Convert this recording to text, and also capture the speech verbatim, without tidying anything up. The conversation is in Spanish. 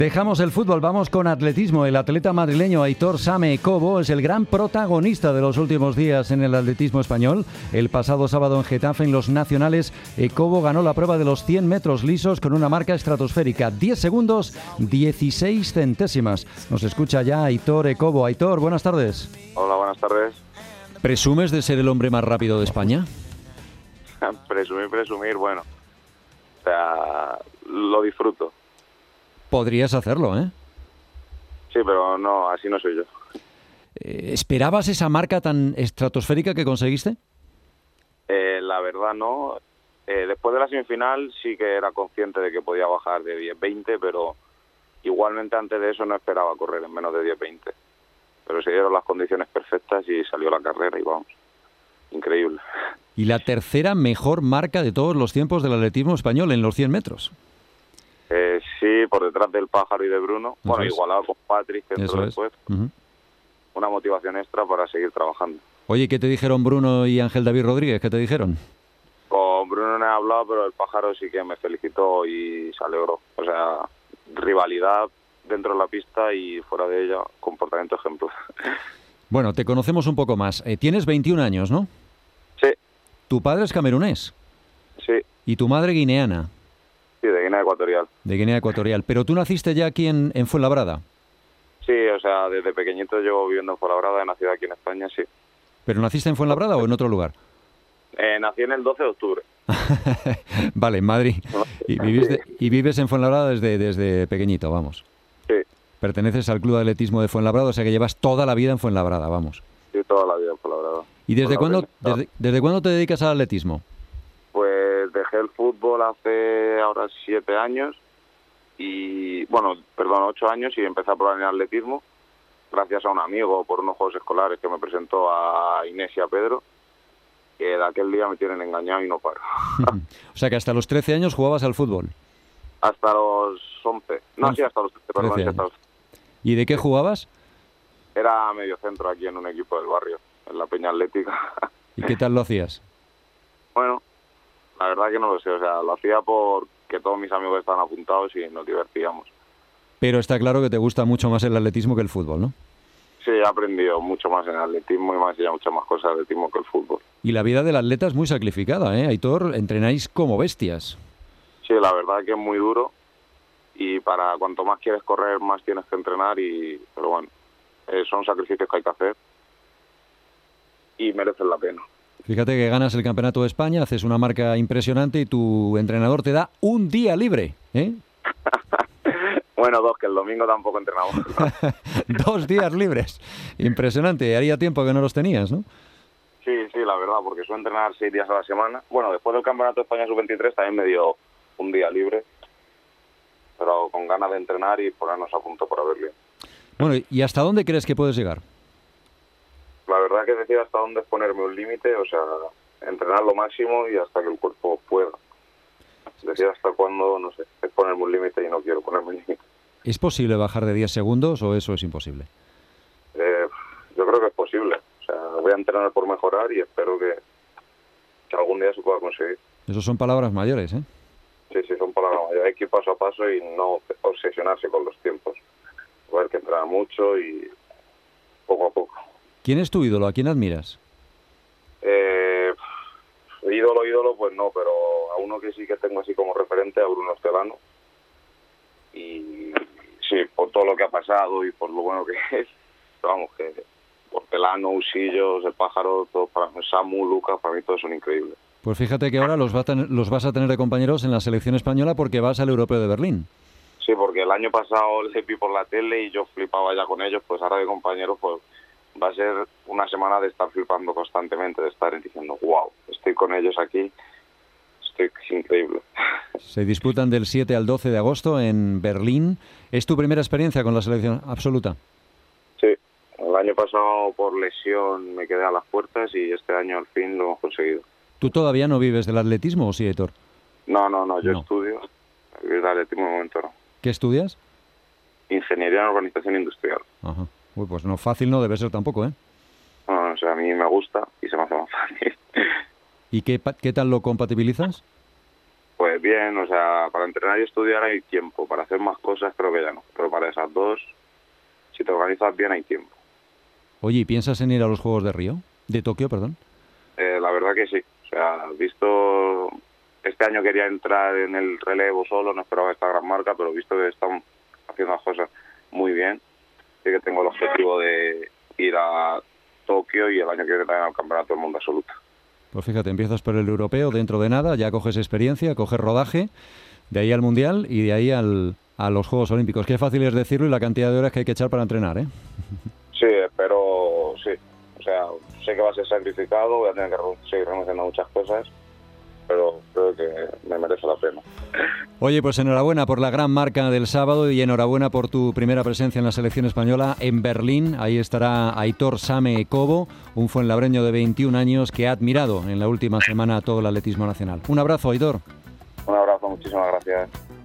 Dejamos el fútbol, vamos con atletismo. El atleta madrileño Aitor Same Cobo es el gran protagonista de los últimos días en el atletismo español. El pasado sábado en Getafe, en los nacionales, Cobo ganó la prueba de los cien metros lisos con una marca estratosférica, diez segundos, dieciséis centésimas. Nos escucha ya Aitor Cobo. Aitor, buenas tardes. Hola, buenas tardes. ¿Presumes de ser el hombre más rápido de España? presumir, presumir, bueno. O sea, lo disfruto. Podrías hacerlo, ¿eh? Sí, pero no, así no soy yo. Eh, ¿Esperabas esa marca tan estratosférica que conseguiste? Eh, la verdad no. Eh, después de la semifinal sí que era consciente de que podía bajar de diez veinte, pero igualmente antes de eso no esperaba correr en menos de diez veinte. Pero se dieron las condiciones perfectas y salió la carrera y vamos, increíble. Y la tercera mejor marca de todos los tiempos del atletismo español en los cien metros. Eh, sí, por detrás del Pájaro y de Bruno. Eso bueno, es. igualado con Patrick, que entró después. Uh-huh. Una motivación extra para seguir trabajando. Oye, ¿qué te dijeron Bruno y Ángel David Rodríguez? ¿Qué te dijeron? Con Bruno no he hablado, pero el Pájaro sí que me felicitó y se alegró. O sea, rivalidad dentro de la pista y fuera de ella, comportamiento ejemplar. Bueno, te conocemos un poco más. Eh, tienes veintiún años, ¿no? Sí. ¿Tu padre es camerunés? Sí. ¿Y tu madre guineana? Sí, de Guinea Ecuatorial. De Guinea Ecuatorial. ¿Pero tú naciste ya aquí en, en Fuenlabrada? Sí, o sea, desde pequeñito llevo viviendo en Fuenlabrada, he nacido aquí en España, sí. ¿Pero naciste en Fuenlabrada o en otro lugar? Eh, nací en el doce de octubre. Vale, en Madrid. Y vives, de, y vives en Fuenlabrada desde, desde pequeñito, vamos. Sí. Perteneces al Club de Atletismo de Fuenlabrada, o sea que llevas toda la vida en Fuenlabrada, vamos. Sí, toda la vida en Fuenlabrada. ¿Y desde Fuenlabrada. cuándo, desde, desde cuándo te dedicas al atletismo? Pues dejé el fútbol hace ahora siete años y, bueno, perdón, ocho años y empecé a probar en atletismo gracias a un amigo por unos juegos escolares que me presentó a Inés y a Pedro, que de aquel día me tienen engañado y no paro. O sea que hasta los trece años jugabas al fútbol. Hasta los once. No, once. sí, hasta los trece, perdón. trece Sí, hasta los... ¿Y de qué jugabas? Era medio centro aquí en un equipo del barrio, en la Peña Atlética. ¿Y qué tal lo hacías? Bueno, la verdad que no lo sé, o sea, lo hacía porque todos mis amigos estaban apuntados y nos divertíamos. Pero está claro que te gusta mucho más el atletismo que el fútbol, ¿no? Sí, he aprendido mucho más en atletismo y me ha enseñado muchas más cosas de atletismo que el fútbol. Y la vida del atleta es muy sacrificada, ¿eh? Aitor, entrenáis como bestias. Sí, la verdad que es muy duro y para cuanto más quieres correr, más tienes que entrenar, y pero bueno, eh, son sacrificios que hay que hacer y merecen la pena. Fíjate que ganas el Campeonato de España, haces una marca impresionante y tu entrenador te da un día libre, ¿eh? Bueno, dos, que el domingo tampoco entrenamos. Dos días libres. Impresionante. Haría tiempo que no los tenías, ¿no? Sí, sí, la verdad, porque suelo entrenar seis días a la semana. Bueno, después del Campeonato de España sub veintitrés también me dio un día libre, pero con ganas de entrenar y ponernos a punto para ver bien. Bueno, ¿y hasta dónde crees que puedes llegar? La verdad que decido hasta dónde es ponerme un límite, o sea, entrenar lo máximo y hasta que el cuerpo pueda. Decir hasta cuándo, no sé, es ponerme un límite y no quiero ponerme un límite. ¿Es posible bajar de diez segundos o eso es imposible? Eh, yo creo que es posible. O sea, voy a entrenar por mejorar y espero que, que algún día se pueda conseguir. Esas son palabras mayores, ¿eh? Sí, sí, son palabras mayores. Hay que ir paso a paso y no obsesionarse con los tiempos. Va a haber que entrenar mucho y poco a poco. ¿Quién es tu ídolo? ¿A quién admiras? Eh, ídolo, ídolo, pues no, pero a uno que sí que tengo así como referente, a Bruno Estelano. Y sí, por todo lo que ha pasado y por lo bueno que es, pero vamos, que Hortelano, Usillos, el Pájaro, todo para Samu, Lucas, para mí todos son increíbles. Pues fíjate que ahora los, va a tener, los vas a tener de compañeros en la selección española porque vas al Europeo de Berlín. Sí, porque el año pasado les vi por la tele y yo flipaba ya con ellos, pues ahora de compañeros pues va a ser una semana de estar flipando constantemente, de estar diciendo, wow, estoy con ellos aquí. Es increíble. Se disputan del siete al doce de agosto en Berlín. ¿Es tu primera experiencia con la selección absoluta? Sí, el año pasado por lesión me quedé a las puertas y este año al fin lo hemos conseguido. ¿Tú todavía no vives del atletismo o sí, Aitor? No, no, no, yo no. estudio. Vivir del atletismo de momento no. ¿Qué estudias? Ingeniería en Organización Industrial. Ajá. Uy, pues no fácil no debe ser tampoco, ¿eh? No, o sea, a mí me gusta y se me hace más fácil. ¿Y qué, qué tal lo compatibilizas? Pues bien, o sea, para entrenar y estudiar hay tiempo, para hacer más cosas creo que ya no, pero para esas dos, si te organizas bien hay tiempo. Oye, ¿y piensas en ir a los Juegos de Río? De Tokio, perdón. Eh, la verdad que sí, o sea, visto, este año quería entrar en el relevo solo, no esperaba esta gran marca, pero visto que están haciendo las cosas muy bien, sí que tengo el objetivo de ir a Tokio y el año que viene también al Campeonato del Mundo Absoluto. Pues fíjate, empiezas por el europeo dentro de nada, ya coges experiencia, coges rodaje, de ahí al Mundial y de ahí al, a los Juegos Olímpicos. Qué fácil es decirlo y la cantidad de horas que hay que echar para entrenar, ¿eh? Sí, pero sí, o sea, sé que va a ser sacrificado, voy a tener que seguir renunciando a muchas cosas, pero creo que me merece la pena. Oye, pues enhorabuena por la gran marca del sábado y enhorabuena por tu primera presencia en la selección española en Berlín. Ahí estará Aitor Same Cobo, un fuenlabreño de veintiún años que ha admirado en la última semana a todo el atletismo nacional. Un abrazo, Aitor. Un abrazo, muchísimas gracias.